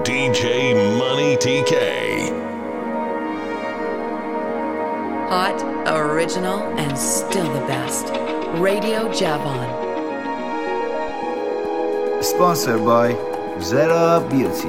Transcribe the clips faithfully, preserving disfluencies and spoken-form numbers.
دی جی Money تی کی. Hot, original, and still the best. Radio Javon. Sponsored by Zera Beauty.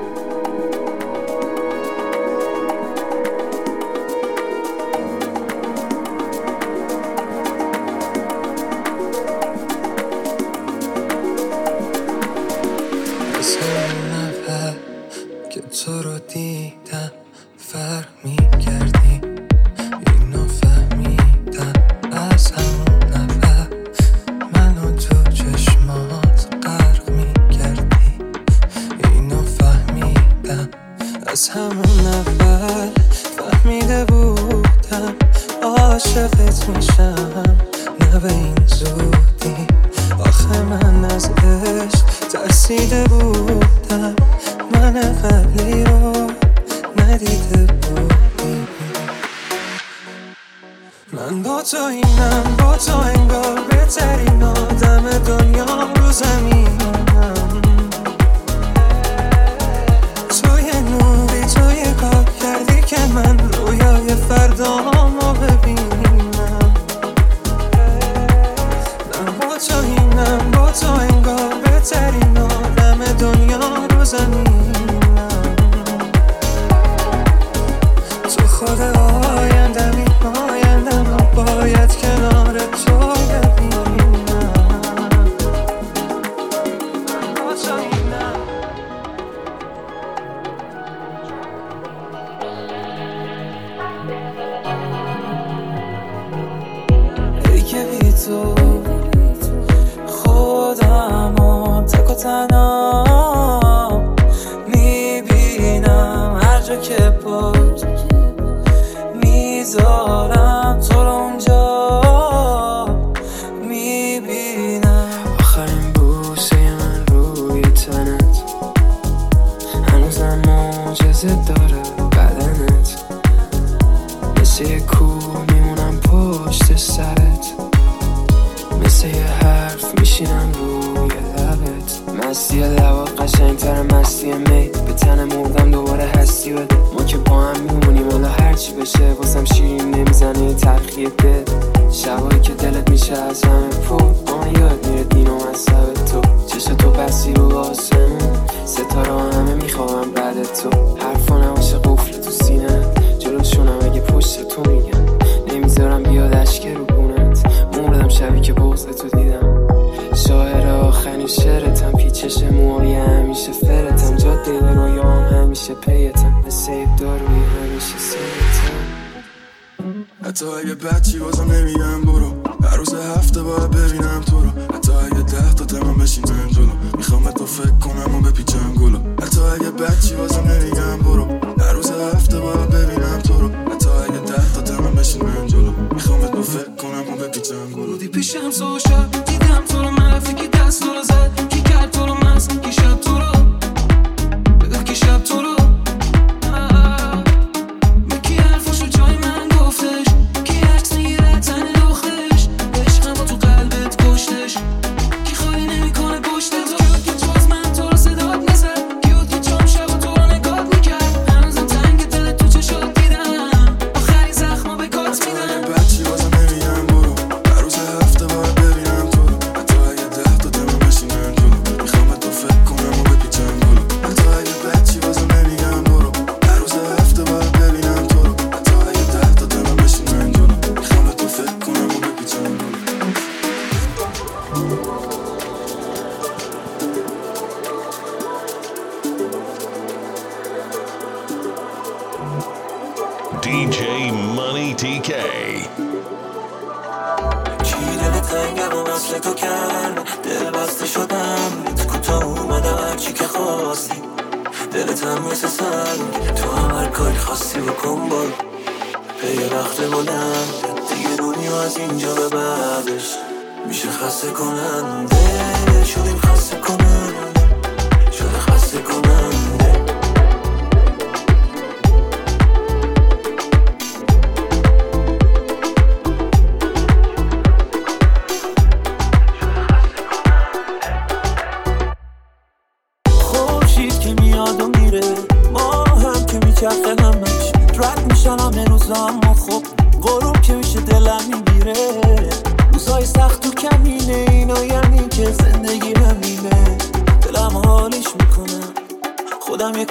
تو رو دیدم فرق می‌کردی، اینو فهمیدم از همون نفر منو تو چشمات غرق می‌کردی، اینو فهمیدم از همون نفر فهمیده بودم عاشقت میشم، نه به این زودی. آخه من از عشق ترسیده بودم، من قبلی رو ندیده بودی. من با تو اینم، با تو انگار بهترین آدم دنیا رو زمینم. توی نوری توی کار کردی که من رویای فردامو ببینم. من با تو اینم، با تو انگار بهترین آدم دنیا رو زمینم. خود آیندمی آیندم و باید کنار تو ببینم. با تو اینم. ای که بی تو خودم و تک و تنها میبینم، هر جا که بود میذارم تو رو اونجا میبینم. آخرین بوسه من روی تنت هنوزم معجزه داره بدنت، مثل یه کوه میمونم پشت سرت، مثل یه حرف میشینم روی لبت. مستی لبات قشنگتر مستی می، به تن مردم دوباره هستی بده. ما که با هم میمونیم حالا هرچی بشه، واسم شیرین نمیزنه تلخی دل. شبایی که دلت میشه از همه پر، آن یاد میره دین و مذهب تو. چشم تو بسی رو آسمون، ستاره همه میخوام بعد تو. حرفا نباشه قفل تو سینه، جلوشونم اگه پشت تو میگن. نمیذارم بیاد اشک رو گونت، مردم شبی که بغض تو دیدم. شاعر آخرین شعرتم، پیچش موهای همیشه فرتم. جاده رویام همیشه پیتم، مثل یک داروی همیشه سرتم. حتی اگه بچی بازم نمیگم برو، هر روز هفته باید ببینم تو رو. حتی اگه ده تا تمام بشینم جلو، میخوام تو فکر کنم و بپیچم گلو. حتی اگه بچی بازم نمیگم برو، هر روز هفته باید ببینم تو رو. حتی اگه ده تا تمام بشینم جلو، میخوام تو فکر کنم و بپیچم گلو. بودی پیشم سو شب دیدم تو رو، من فکر دست رو زد کی کرد تو رو، من کی شب تو رو بده، کی شب تو رو کی حرفشو جای من گفتش، کی عکس میگیره تن دختش، عشقم با تو قلبت کشتش، کی خالی نمیکنه پشت تو. کیود که تو از من تو رو صدات میزد، کیود که چون شب و تو رو نگات میکرد. هنوزم تنگ دل تو چشات دیدم، آخری زخما به کات میدم. بچی بازم نمیگم برو، هر روز هفته باید ببینم تو رو. حتی اگه ده تا تمام بشینم جلو، میخوام تو فکر کنم و بپیچم گلو. حتی اگه بچی بازم نمیگم برو، هر روز هفته باید ببینم تو رو. حتی اگه ده تا تمام بشینم جلو، میخوام تو فکر کنم و بپیچم گلو. دی جی Money تی کی. چی دل تنگم و مثل تو کرد، دل بسته شدم لیت کوتاه اومدم هرچی که خواستی. دلت هم مثل سنگ، تو هم هر کاری خواستی بکن برو. پی وقت مونم دیگه دنیا از اینجا به بعدش میشه خسته کننده. شدیم خسته کننده، شده خسته کننده. خورشید که میاد و میره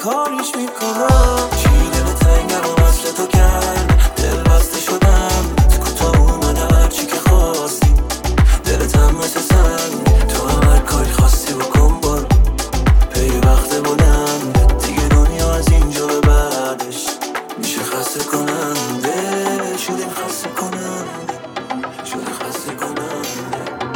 کاریش میکنم. چی دل تنگم و وصل تو کرد، دل بسته شدم کوتاه اومده هرچی که خواستی، دلت هم مثل سنگ، تو هم هر کاری خواستی بکن برو، پی وقت بودم دیگه دنیا از اینجا به بعدش میشه خسته کننده، شدیم خسته کننده، شده خسته کننده.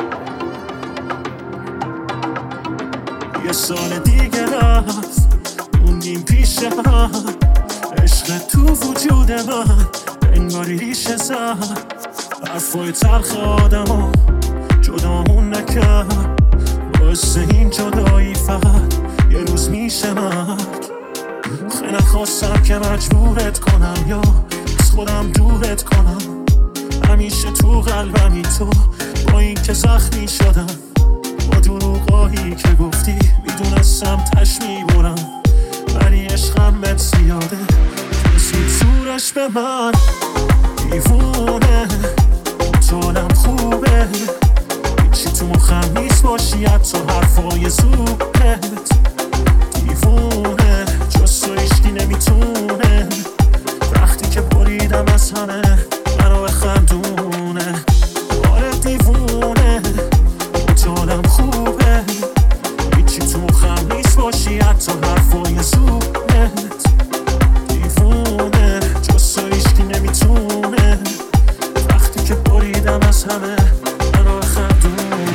یه سال دیگه رفت موندیم پیش هم، عشق تو وجود من انگاری ریشه زد، حرفای تلخ آدم جدامون نکرد، باعث این جدایی فقط یه روز میشه مرگ. خیلی نخواستم که مجبورت کنم یا از خودم دورت کنم، همیشه تو قلبمی تو، با این که زخمی شدم، با دروغایی که گفتی میدونستم تش میبرم، ولی عشقم بهت زیاده رسید زورش به من. دیوونه طولم خوبه، هیچی تو مخم نیست باشی حتی حرفای زوبت. دیوونه جز تو هیچکی نمیتونه، وقتی که بریدم از همه منو بخندونه. آره دیوونه طولم خوبه، هیچی تو مخم نیست باشی حتی حرفای زوبت. دیوونه جز تو هیچکی نمیتونه، وقتی که بریدم از همه منو بخندونه.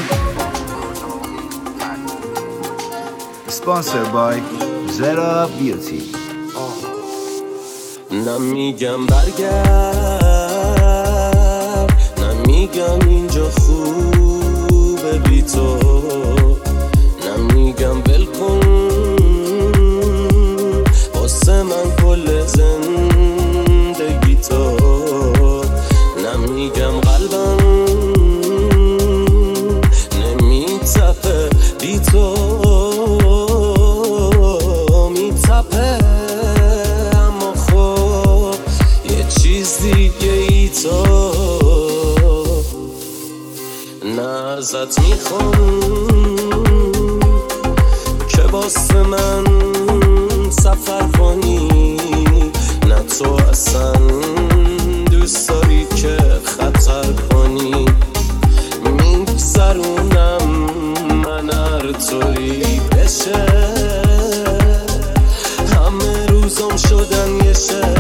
Sponsored by Zera Beauty. نمیگم برگرد، نمیگم اینجا خوبه بی تو، نمیگم ول کن واسه من کل زندگی تو، نمیگم قلبم نمیتپه بی تو، میتپه اما خب یه چیز دیگه ای تو. نه ازت میخوام که واسه من سفر کنی، نه تو اصلا دوست داری که خطر کنی، میگذرونم من هر طوری بشه، همه روزم شدن یه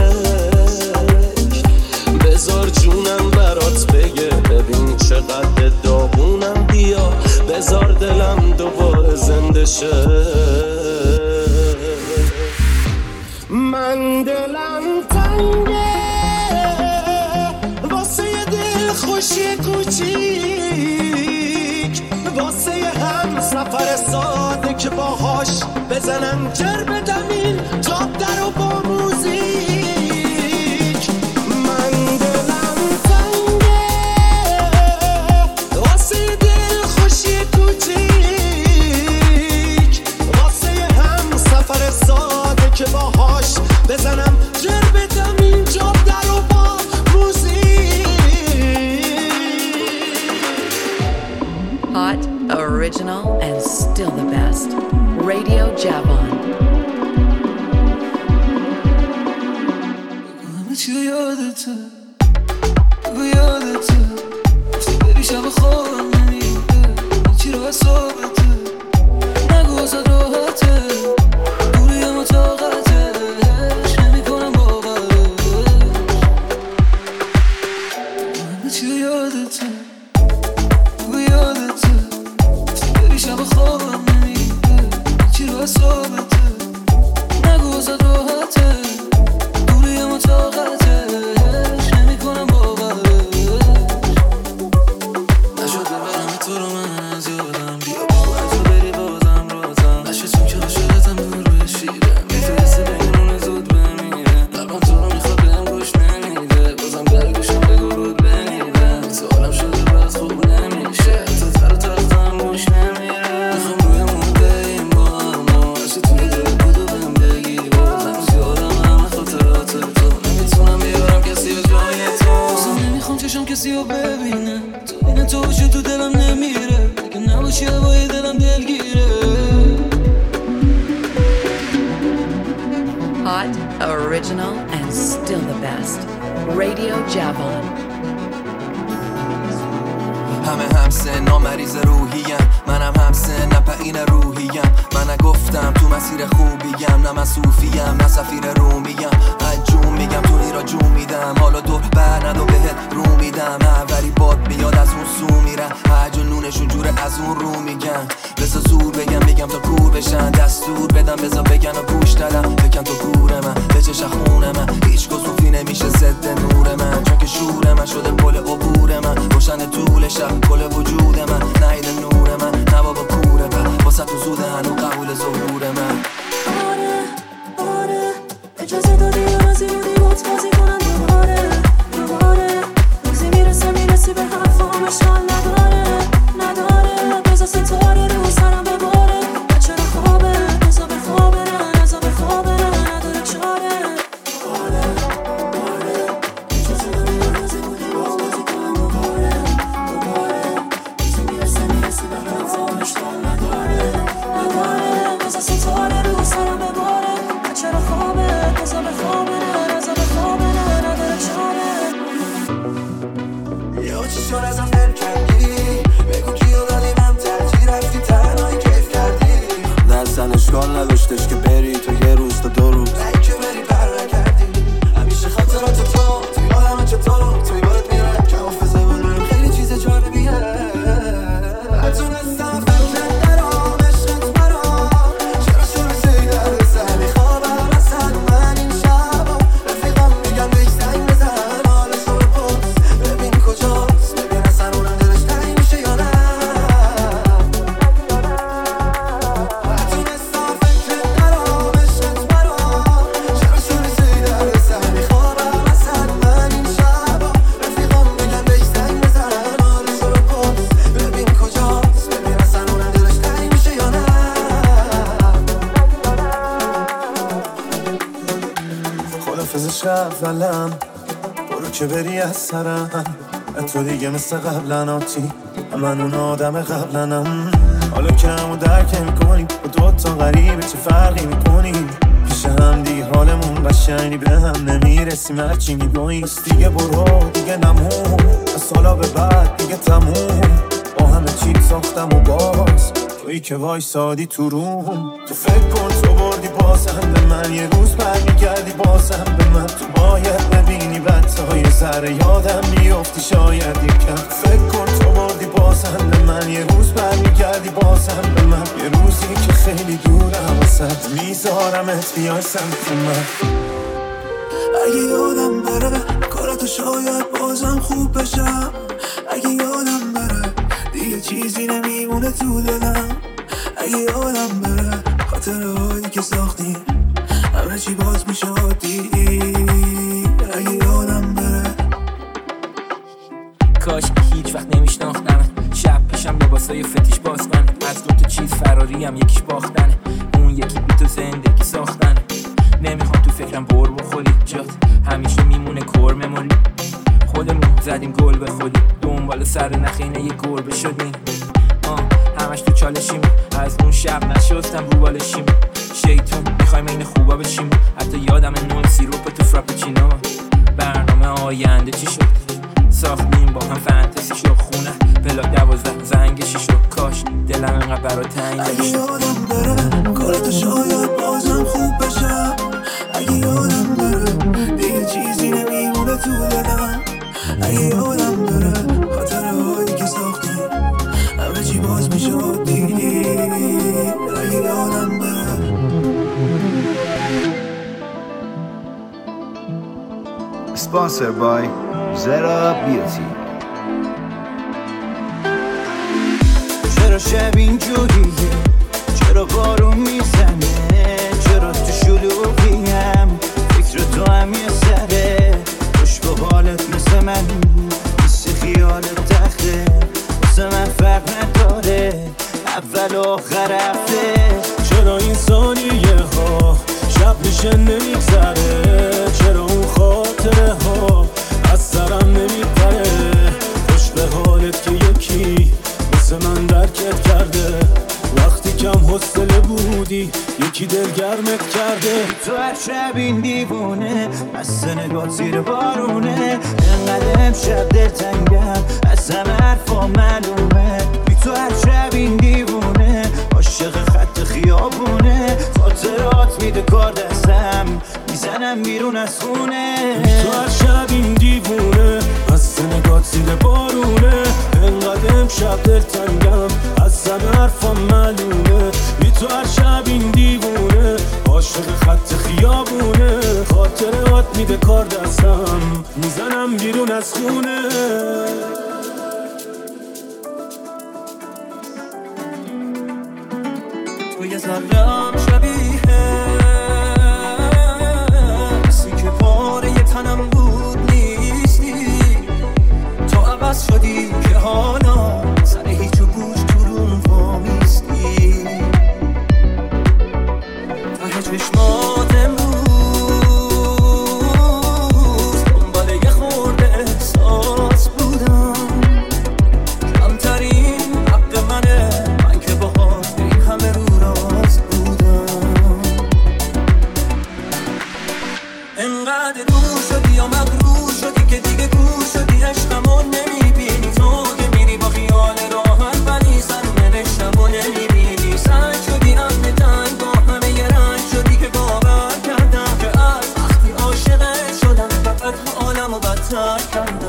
شک، بذار جونم برات بگه ببین چقدر داغونم، بیا بذار دلم دوباره زنده شه. من دلم تنگه واسه یه دل خوشی کوچیک، واسه یه هم سفر ساده که باهاش بزنم جر بدم این تاب در و با موزیک. من دلم تنگه واسه یه دل خوشی کوچیک، واسه یه هم سفر ساده که باهاش بزنم جر بدم این جاب در و با موزیک. Hot, original, and still the best. Radio Javon. همه چی یادته، بگو یادته، گفتی بری شب خوابم نمیده، چی رو حسابته، نگو ازت راحته، دوری اما طاقتش نمیکنم باورش. همه چی یادته، بگو یادته، گفتی بری شب خوابم نمیده، چی رو حسابته، نگو ازت راحته، دوری اما طاقتش نمیکنم باورش. نشد ببرم تو رو من از یادم، بیا بگو از تو بری بازم رازم، نشد چون که عاشقتم من روی شیرم، میفرسته بگیرونه زود بمیره، قلبم تو رو میخواد بهم گوش نمیده، بازم در گوشم بگو رود بمیرم، سوالم شده باز خوب نمیشه، تو تر و تختم گوش نمیره، میخوام روی مونده این با اما عشق توی دل بود و بهم بگی باز، هنوز یادم همه خاطرات تو، نمیتونم بیارم کسی به جای تو، بازم نمیخوام چشم کسی رو ببینه، تو این تو باشه تو دلم نمیره، اگه نباشی هوای دلم دلگیره. original and still the best. Radio Javon. همه همسن نامریض روحیم، منم همسن نپعین روحیم. من نگفتم تو مسیر خوبیم، نه من صوفیم نه سفیر رومیم. من جون میگم تو را جون میدم، حالا دور بر ندو بهت رو میدم. اولی باد میاد از اون سو میرن، هر جنونشون جوره از اون رو میگن. بذار زور بگم میگم تا کور بشن، دستور بدم بذار بگن و گوش دادم. بکن تو گور من به چش خون من، هیچ کو صوفی نمیشه ضد نور من. چون که شور من شده پل عبور من، روشن طول شب کل وجود من. نهید نور من نوا با کوره من، واسه تو زوده هنو قبول ظهور من. آره آره اجازه دادی یا از این بودی بات بازی کنم دوباره دوباره. روزی میرسه میرسی به حرفام اشکال نداره نداره. بذار ستاره رو سرم بباره، چرا خوابه بذار بخوابه نه نذار بخوابه نه نداره چاره. آره آره اجازه دادی یا از این بودی بات بازی کنم دوباره دوباره. روزی میرسه میرسی به حرفام اشکال نداره نداره. بذار ستاره رو سرم بباره، چرا خوابه بذار بخوابه نه نذار بخوابه نه نداره چاره. یا چی شد ازم دل کردی، بگو کیو دادی من ترجیح رفتی تنهایی کیف کردی. دستن اشکال نداشتش که بری تو یه روز تا دو روز، نه که بری بر نکردی. همیشه خاطرات تو توی آدم چطور توی بارت میره که حافظه بودم خیلی چیز جالبیه. نتونستم فکرت نرام عشقت مرام، چرا شروع در سر میخوابم وسط من این شبا. رفیقم میگن بهش زنگ بزن حالش رو بپرس ببین کجاست، ببین اصلا اونم دلش تنگ میشه یا نه. نتونستم فکرت نرام عشقت مرام، چرا شروع در سر میخوابم وسط من این شبا. رفیقم میگن بهش زنگ بزن حالش رو بپرس ببین کجاست، ببین اصلا اونم دلش تنگ میشه یا نه. خدافزش اولم برو که بری از سرم، تو دیگه مثل قبلن آتی من اون آدم قبلنم. حالا که همو درک میکنیم با دوتا غریبه چه فرقی میکنیم. پیش هم دیگه حالمون قشنگی به هم نمیرسیم، هرچی میگویست دیگه برو دیگه نمون. از حالا به بعد دیگه تموم، با همه چی ساختم و باز تویی که وایسادی تو روم. تو فکر کن تو بردی بازم به من، یه روز برمیگردی بازم به من. تو باید ببینی بدتای سر یادم بیافتی شاید یکم. فکر کن تو بردی بازم به من، یه روز برمیگردی بازم به من. یه روزی که خیلی دورم واسه میذارمت بیای سمت من. اگه یادم بره کاراتو شاید بازم خوب بشم. اگه یادم بره دیگه چیزی نمیمونه تو دلم. اگه یادم بره خاطرهایی که ساختیم همه چی باز میشه عادی. اگه یادم بره کاش هیچ وقت نمیشناختم. شب پیشم لباسای فتیش باز کن، از دو تا چیز فراریم یکیش باختنه، اون یکی بی تو زندگی ساختنه. نمیخوام تو فکرم بر بخوری، جات همیشه میمونه کور مموری. خودمون زدیم گل به خودی، دنبال سر نخینه یه گربه شدیم. آه همش تو چالشیم، از اون شب نشستم رو بالشیم. شیطون میخوایم این خوبا بشیم، حتی یادم نون سیروپ تو فراپچینو. برنامه آینده چی شد؟ ساختیم با هم فانتزی شو خونه بلا دوازده زنگ شیش رو. کاش دلم انقدر برا تنگ اگه نمیشد. یادم بره کاراتو شاید بازم خوب بشم. اگه یادم بره دیگه چیزی نمیمونه تو دلم. اگه یادم بره خاطرهایی که ساختیم همه چی باز میشه عادی. اگه یادم بره. Sponsored by Zera Beauty. چرا شب اینجوریه، چرا بارون میزنه، چرا تو شلوغیم فکر تو هم یه سره. خوش به حالت مثل من، مثل خیالت تخته، مثل من فرق نداره اول آخر هفته. چرا این ثانیه ها شب میشه نمیگذره، چرا اون خاطره ها از سرم نمیپره. خوش به حالت که یکی مثل من درکت کرده، وقتی که کم حوصله بودی یکی دلگرمت کرده. تو هر شب این دیوونه از نگات زیر بارونه، انقدر امشب دلتنگم از همه حرفا معلومه. بی تو هر شب این دیوونه عاشق خط خیابونه، خاطرات میده کار دستم میزنم بیرون از خونه. تو هر شب این دیوونه از نگات زیر بارونه، انقدر امشب دلتنگم از همه حرفا معلومه. بی تو هر شب این دیوونه عاشق خط خیابونه، خاطرات میده کار دستم میزنم بیرون از خونه. تو یه ذره‌ام شبیه کسی که پاره یه تنم بود نیستی. تو عوض شدی که حالا سر هیچ و گوش تو روم وامیستی. ته چشمات امروز دنبال یه خورده احساس بودم، کمترین حق منه من که باهات این همه رو راست بودم. انقدر دور شدی یا مغرور شدی که دیگه گور شدی، عشقمو نمیبینی. تو که میری با خیال راحت ولی سر نوشتمو نمیبینی. سنگ شدی همه تنگ با همه یه رنگ شدی که باور کردم که از وقتی عاشقت شدم فقط حالمو بدتر کردم.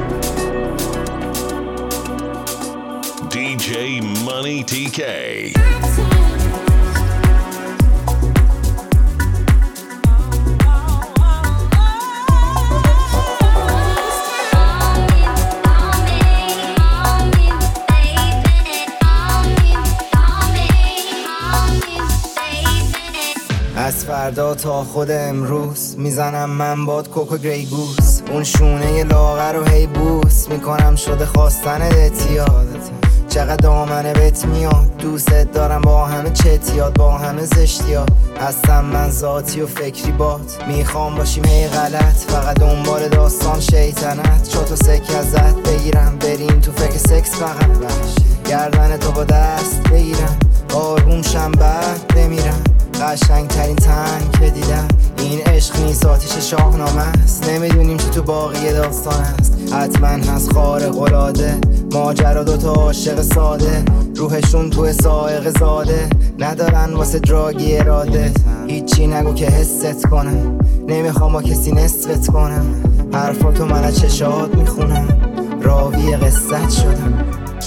دی جی Money تی کی. از فردا تا خود امروز میزنم من باد کوکو گری گوز، اون شونه لاغر رو هی بوس میکنم شده خواستن اتیاد. چقدر دامنه بهت میاد دوست دارم با همه چتیاد با همه زشتیاد. هستم من ذاتی و فکری بات میخوام باشیم هی غلط، فقط دنبال داستان شیطنت. چوتو سک ازت بگیرم بریم تو فکر سکس فقط وحش، گردن تو با دست بگیرم آروم شم بعد بمیرم. قشنگ ترین تنگ که دیدم این عشق نیست آتیش شاهنامه است. نمیدونیم چی تو باقی داستان است، حتما هست خارق العاده ماجرا. دوتا عاشق ساده روحشون تو سائق زاده، ندارن واسه دراگی اراده. هیچی نگو که حست کنم، نمیخوام با کسی نصفت کنم. حرفاتو من از چشات میخونم، راوی قصت شدم.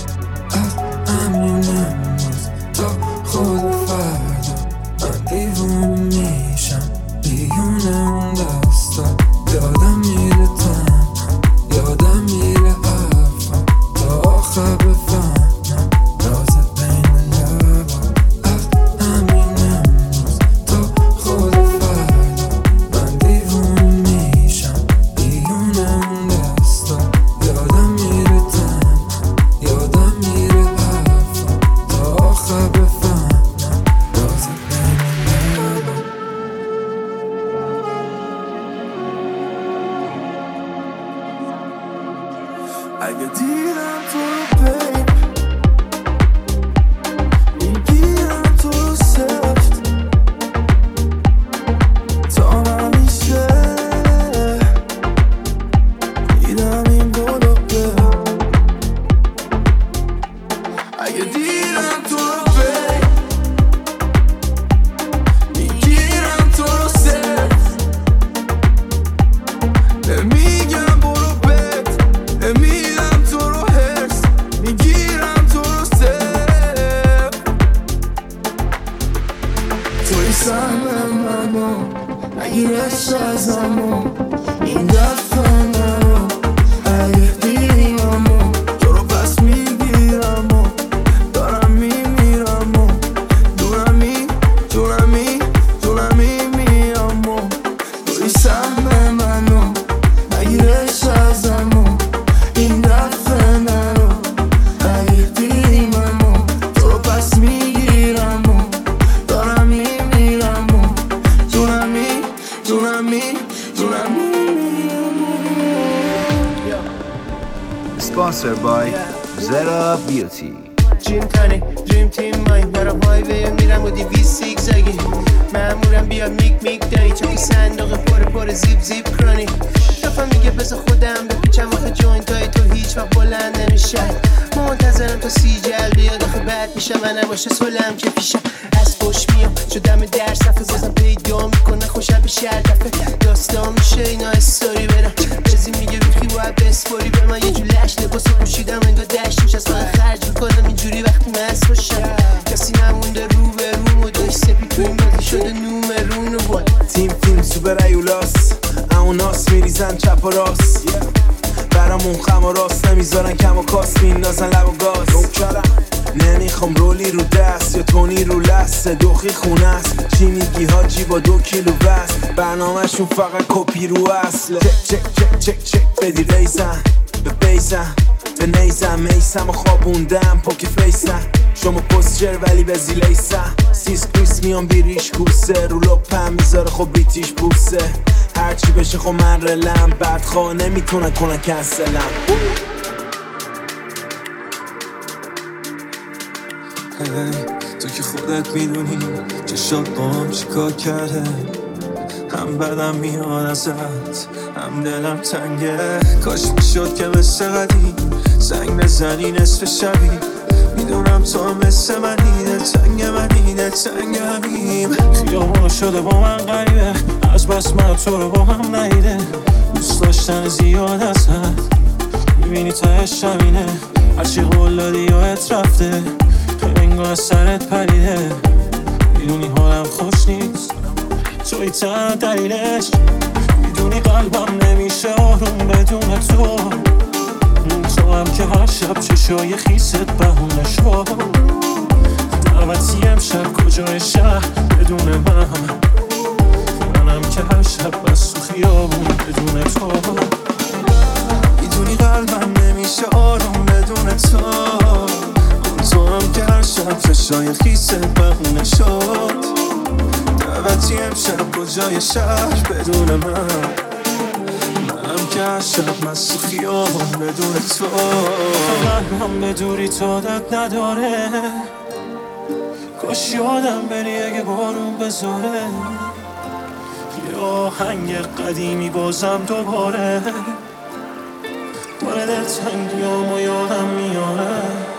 امینم تا خود فردا من دیوونه میشم، بیونه اون دستا. یادم میره تنها، یادم میره حرفم تا آخر بفهمم راز بین لبا. امینم تا خود فردا من دیوونه میشم، بیونه اون دستا. یادم میره تنها، یادم میره حرفم تا آخر بفهمم راز بین لبا. اگه دیدم تو رو بین میگیرم تو رو سفت تا همیشه. دیدم این گلو بین، اگه دیدم تو رو بین میگیرم تو رو سفت. نمیگم برو بت، نمیدم تو رو هرس، میگیرم تو رو سف. توی سهم منو نگیرش ازمو، این دفعه منو اگه دیدیممو تو رو پس میگیرم و دارم میمیرم و دونمی دونمی دونمی میام و توی سهم منو نگیرش ازمو، این دفعه منو اگه دیدیممو تو رو پس میگیرم و دارم میمیرم و دونمی دونمی دونمی. Sponsored by Zera Beauty. دریم کنه دریم تیم مای برام های وی میرم و دیویز سیگ زگی مامورم بیا میک میک دایی چاکی صندوق پر پر زیب زیب کرانی دفعه میگه بذار خودم بپیچم آخه جوینت های تو هیچ وقت بلند نمیشه منتظرم تا سی جل بیاد آخه بد میشه منم باشه سلم که پیشم از خوش میام شدم در صفحه بازم پیدا میکنه خوشم به شهر دفعه داستان میشه اینا استوری برم چیزی میگه بیخی باید بسپوری به من یه جو لش لباس رو پوشیدم انگار دشت میشه از خرج میکنم اینجوری وقتی مست باشم کسی نمونده رو به رو و داشت سپی توی مازی شده نومرون و وای تیم تیم سوپر ایولاس اون ناس میریزن چپ و راست برامون خم و راست نمیذارن کم و کاس میندازن لب و گاز نمیخوام رولی رو دست یا تونی رو لسته دوخی خونه است چی میگی حاجی با دو کیلو بس برنامهشون فقط کپی رو اصله چک چک چک چک چک بدی ریزن به بیزن به نیزن میسم و خوابوندم پاک فیسن شما پوستر ولی به زیلیسن سیس کریس میان بیریش کوسه رو لپم میذاره خب بریتیش بوسه هرچی بشه خب من رلم بدخواه نمیتونن کنن کنسلم hey, تو که خودت میدونی چشات با هم چیکار کرده هم بدم میاد ازت هم دلم تنگه کاش میشد که مثل قدیم زنگ بزنی نصف شبی میدونم تو مثل منی دلتنگ منی دلتنگ همیم خیابون شده با من غریبه از بس من تو رو با هم نیده دوست داشتن زیاد ازت میبینی تهش همینه هرچی قول دادی یادت رفته انگار سرت پریده میدونی حالم خوش نیست توی تنها دلیلش میدونی قلبم نمیشه آروم بدون تو تو هم که هر شب چشای خیست بهونه شو دعوتی امشب کجای شهر بدون من منم که هر شب بس تو خیابون بدون تو میدونی قلبم نمیشه آروم بدون تو تو هم که هر شب چشای خیست بهونه شد دعوتی امشب کجای شهر بدون من منم که هر شب مست و خیابون بدون تو قلبم به دوری تو عادت نداره کاش یادم بری اگه بارون بذاره یه آهنگ قدیمی بازم دوباره داره دلتنگیام و یادم میاره